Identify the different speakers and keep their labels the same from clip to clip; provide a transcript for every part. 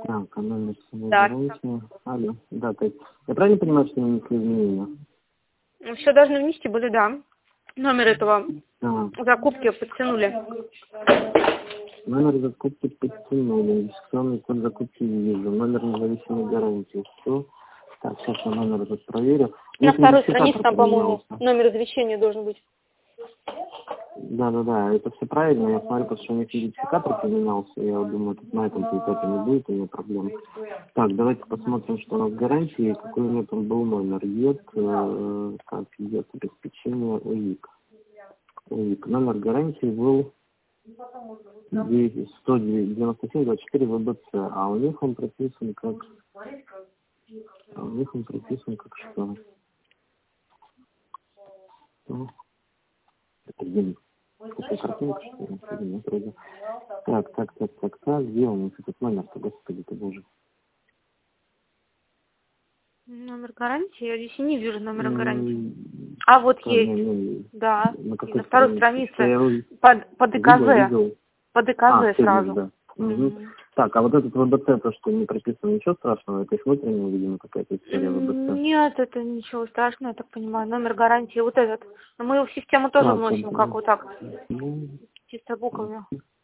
Speaker 1: Так, номер
Speaker 2: Да.
Speaker 1: самоизолирования. Алло. Да, то есть, я правильно понимаю, что внесли изменения?
Speaker 2: Все должны внести были, да. Номер этого
Speaker 1: Ага.
Speaker 2: закупки подтянули.
Speaker 1: Номер закупки подтянули. Инвестиционный код закупки вижу. Номер независимой гарантии. Все. Так, сейчас я номер этот проверю.
Speaker 2: На
Speaker 1: Если
Speaker 2: второй странице
Speaker 1: идентификатор
Speaker 2: там, по-моему,
Speaker 1: поменялся.
Speaker 2: номер извещения должен быть.
Speaker 1: Да, это все правильно. Я смотрю, потому что у них идентификатор поменялся. Я вот думаю, тут на этом этапе не будет у меня проблем. Так, давайте посмотрим, что у нас в гарантии. Какой у меня там был номер. ЕД обеспечение УИК. Номер гарантии был 197-24 ВБЦ, а у них он прописан как... что? Ну, это где? Это картинка, что ли? Нет, вроде. Так, где у них этот номер-то, господи ты боже?
Speaker 2: Номер гарантии? Я здесь и не вижу номера гарантии. А вот есть. Да. И на второй странице по ДКЗ.
Speaker 1: Видел.
Speaker 2: По ДКЗ сразу.
Speaker 1: Да. Угу. Так, а вот этот ВБЦ, то, что не прописано, ничего страшного? Это их внутренняя, видимо, какая-то история ВБЦ.
Speaker 2: Нет, это ничего страшного, я так понимаю. Номер гарантии вот этот. Но мы его в систему тоже вносим, как вот так. Чисто буквами.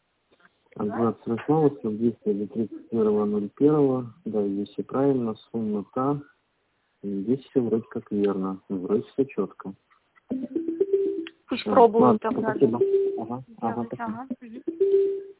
Speaker 1: 28 срок действия до 31.01. Да, здесь все правильно, сумма та. Здесь все вроде как верно. Вроде все четко.
Speaker 2: Пусть пробуют
Speaker 1: Ладно,
Speaker 2: тогда.
Speaker 1: спасибо. Ага, спасибо.
Speaker 2: Ага.